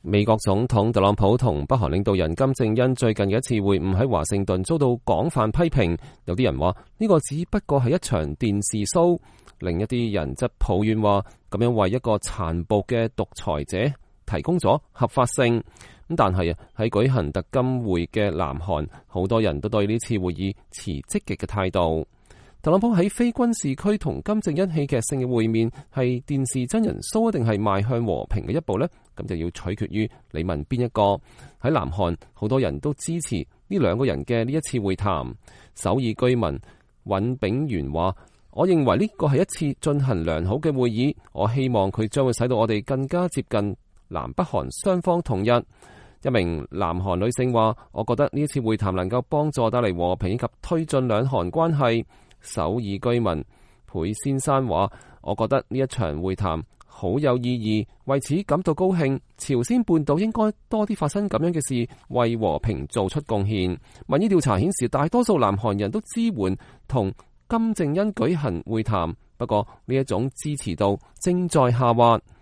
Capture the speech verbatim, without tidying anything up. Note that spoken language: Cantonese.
美國總統特朗普同北韓領導人金正恩最近嘅一次會晤喺華盛頓遭到廣泛批評，有啲人話呢個只不過係一場電視 show， 另一啲人則抱怨話咁樣為一個殘暴嘅獨裁者提供咗合法性。咁但係啊，喺舉行特金會嘅南韓，好多人都對呢次會議持積極嘅態度。特朗普喺非軍事區同金正恩戲劇性嘅會面係電視真人 show 定係邁向和平嘅一步呢？咁就要取決於你問邊一個。喺南韓，好多人都支持呢兩個人嘅呢一次會談。首爾居民尹炳元話：我認為呢個係一次進行良好嘅會議，我希望佢將會使到我哋更加接近南北韓雙方統一。一名南韓女性話：我覺得呢一次會談能夠幫助帶嚟和平以及推進兩韓關係。首爾居民裴先生話：我覺得呢一場會談好有意義，為此感到高興。朝鮮半島應該多啲發生咁樣嘅事，為和平做出貢獻。民意調查顯示，大多數南韓人都支援同金正恩舉行會談，不過呢一種支持度正在下滑。